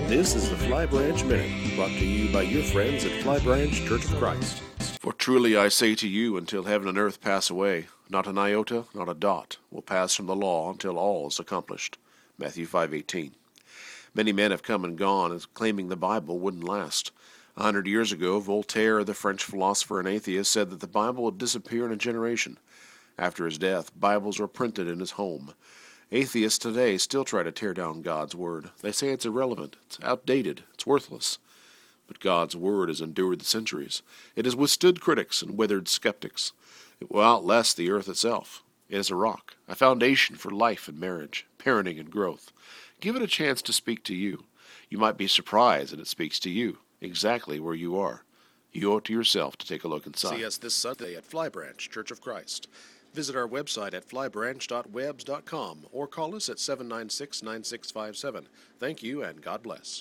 This is the Fly Branch Minute, brought to you by your friends at Fly Branch Church of Christ. For truly I say to you, until heaven and earth pass away, not an iota, not a dot, will pass from the law until all is accomplished. Matthew 5:18. Many men have come and gone as claiming the Bible wouldn't last. 100 years ago, Voltaire, the French philosopher and atheist, said that the Bible would disappear in a generation. After his death, Bibles were printed in his home. Atheists today still try to tear down God's Word. They say it's irrelevant, it's outdated, it's worthless. But God's Word has endured the centuries. It has withstood critics and withered skeptics. It will outlast the earth itself. It is a rock, a foundation for life and marriage, parenting and growth. Give it a chance to speak to you. You might be surprised that it speaks to you, exactly where you are. You owe it to yourself to take a look inside. See us this Sunday at Fly Branch Church of Christ. Visit our website at flybranch.webs.com or call us at 796-9657. Thank you and God bless.